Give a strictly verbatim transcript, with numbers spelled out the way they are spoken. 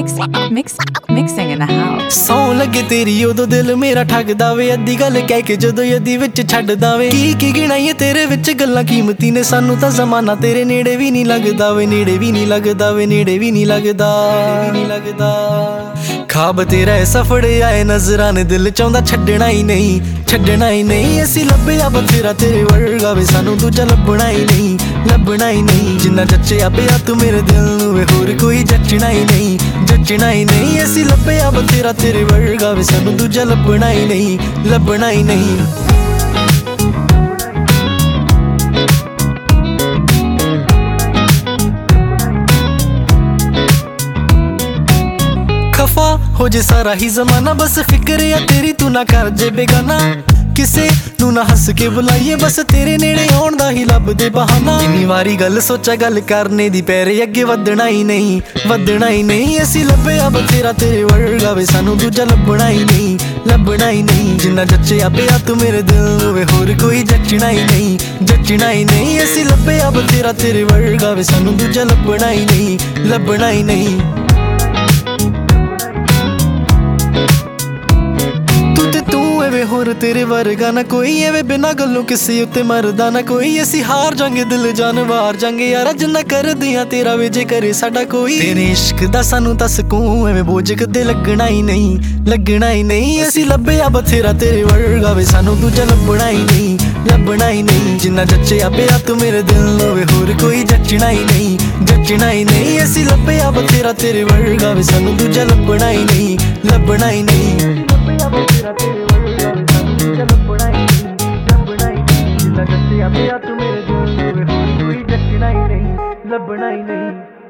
Mix, mix, mixing in the house. ਸੌ ਲੱਗੇ ਤੇਰੀ ਉਦੋਂ ਦਿਲ ਮੇਰਾ ਠੱਗਦਾ ਵੇ, ਅੱਧੀ ਗੱਲ ਕਹਿ ਕੇ ਜਦੋਂ ਅੱਧੀ ਵਿੱਚ ਛੱਡਦਾ ਵੇ। ਕੀ ਕੀ ਗਿਣਾਈਏ ਤੇਰੇ ਵਿੱਚ ਗੱਲਾਂ ਕੀਮਤੀ ਨੇ, ਸਾਨੂੰ ਤਾਂ ਜ਼ਮਾਨਾ ਤੇਰੇ ਨੇੜੇ ਵੀ ਨਹੀਂ ਲੱਗਦਾ ਵੇ, ਨੇੜੇ ਵੀ ਨਹੀਂ ਲੱਗਦਾ ਵੇ, ਨੇੜੇ ਵੀ ਨਹੀਂ ਲੱਗਦਾ ਨਹੀਂ ਲੱਗਦਾ। ਖਾਬ ਤੇਰਾ ਐਸਾ ਫੜਿਆ ਏ ਨਜ਼ਰਾਂ ਨੇ, ਦਿਲ ਚਾਹੁੰਦਾ ਛੱਡਣਾ ਹੀ ਨਹੀਂ, ਛੱਡਣਾ ਹੀ ਨਹੀਂ। ਅਸੀਂ ਲੱਭਿਆ ਬਥੇਰਾ ਤੇਰੇ ਵਰਗਾ ਵੇ, ਸਾਨੂੰ ਦੂਜਾ ਲੱਭਣਾ ਹੀ ਨਹੀਂ, ਲੱਭਣਾ ਹੀ ਨਹੀਂ। ਜਿੰਨਾ ਜੱਚਿਆ ਪਿਆ ਤੂੰ ਮੇਰੇ ਦਿਲ ਨੂੰ ਵੇ, ਹੋਰ ਕੋਈ ਜੱਚਣਾ ਹੀ ਨਹੀਂ, ਜੱਚਣਾ ਹੀ ਨਹੀਂ। ਅਸੀਂ ਲੱਭਿਆ ਬਥੇਰਾ ਤੇਰੇ ਵਰਗਾ ਵੇ, ਸਾਨੂੰ ਦੂਜਾ ਲੱਭਣਾ ਹੀ ਨਹੀਂ, ਲੱਭਣਾ ਹੀ ਨਹੀਂ। ਖਫਾ ਹੋ ਜੇ ਸਾਰਾ ਹੀ ਜ਼ਮਾਨਾ, ਬਸ ਫਿਕਰ ਆ ਤੇਰੀ ਤੂੰ ਨਾ ਕਰ ਜੇ ਬੇਗਾਨਾ। ਕਿਸੇ ਨੂੰ ਨਾ ਹੱਸ ਕੇ ਬੁਲਾਈਏ, ਬਸ ਤੇਰੇ ਨੇੜੇ ਆਉਣ ਦਾ ਹੀ ਲੱਭਦੇ ਬਹਾਨਾ। ਕਿੰਨੀ ਵਾਰੀ ਗੱਲ ਸੋਚਾ ਗੱਲ ਕਰਨੇ ਦੀ, ਪੈਰੇ ਅੱਗੇ ਵਧਣਾ ਹੀ ਨਹੀਂ, ਵਧਣਾ ਹੀ ਨਹੀਂ। ਅਸੀਂ ਲੱਭਿਆ ਬਥੇਰਾ ਤੇਰੇ ਵਰਗਾ ਵੇ, ਸਾਨੂੰ ਦੂਜਾ ਲੱਭਣਾ ਹੀ ਨਹੀਂ, ਲੱਭਣਾ ਹੀ ਨਹੀਂ। ਜਿੰਨਾ ਜੱਚਿਆ ਪਿਆ ਤੂੰ ਮੇਰੇ ਦਿਲ ਨੂੰ ਵੇ, ਹੋਰ ਕੋਈ ਜੱਚਣਾ ਹੀ ਨਹੀਂ, ਜੱਚਣਾ ਹੀ ਨਹੀਂ। ਅਸੀਂ ਲੱਭਿਆ ਬਥੇਰਾ ਤੇਰੇ ਵਰਗਾ ਵੇ, ਸਾਨੂੰ ਦੂਜਾ ਲੱਭਣਾ ਹੀ ਨਹੀਂ, ਲੱਭਣਾ ਹੀ ਨਹੀਂ। ਹੋਰ ਤੇਰੇ ਵਰਗਾ ਨਾ ਕੋਈ, ਐਵੇਂ ਬਿਨਾਂ ਗੱਲੋਂ ਕਿਸੇ ਉੱਤੇ ਮਰਦਾ ਨਾ ਕੋਈ। ਅਸੀਂ ਹਾਰ ਜਾਂਗੇ ਦਿਲ ਜਾਨ ਵਾਰ ਜਾਂਗੇ ਯਾਰਾ, ਜਿੰਨਾ ਕਰਦੀਆਂ ਤੇਰਾ ਵੇ ਜੇ ਕਰੇ ਸਾਡਾ ਕੋਈ। ਤੇਰੇ ਇਸ਼ਕ ਦਾ ਸਾਨੂੰ ਤਾਂ ਸਕੂਨ ਐਵੇਂ ਬੋਝ ਕਦੇ ਲੱਗਣਾ ਹੀ ਨਹੀਂ, ਲੱਗਣਾ ਹੀ ਨਹੀਂ। ਅਸੀਂ ਲੱਭਿਆ ਬਥੇਰਾ ਤੇਰੇ ਵਰਗਾ ਵੇ, ਸਾਨੂੰ ਦੂਜਾ ਲੱਭਣਾ ਹੀ ਨਹੀਂ, ਲੱਭਣਾ ਹੀ ਨਹੀਂ। ਜਿੰਨਾ ਜੱਚਿਆ ਪਿਆ ਤੂੰ ਮੇਰੇ ਦਿਲ ਨੂੰ ਵੇ, ਹੋਰ ਕੋਈ ਜੱਚਣਾ ਹੀ ਨਹੀਂ, ਜੱਚਣਾ ਹੀ ਨਹੀਂ। ਅਸੀਂ ਲੱਭਿਆ ਬਥੇਰਾ ਤੇਰੇ ਵਰਗਾ ਵੇ, ਸਾਨੂੰ ਦੂਜਾ ਲੱਭਣਾ ਹੀ ਨਹੀਂ, ਲੱਭਣਾ ਹੀ ਨਹੀਂ। ਲੱਭਿਆ ਬਥੇਰਾ ਤੇਰੇ ਲੱਭਣਾ ਹੀ ਨਹੀਂ, ਲੱਭਣਾ ਹੀ ਨਹੀਂ। ਜਿੰਨਾ ਜੱਚਿਆ ਪਿਆ ਤੂੰ ਮੇਰੇ ਦਿਲ ਨੂੰ ਵੇ, ਹੋਰ ਕੋਈ ਜੱਚਣਾ ਹੀ ਨਹੀਂ, ਲੱਭਣਾ ਹੀ ਨਹੀਂ।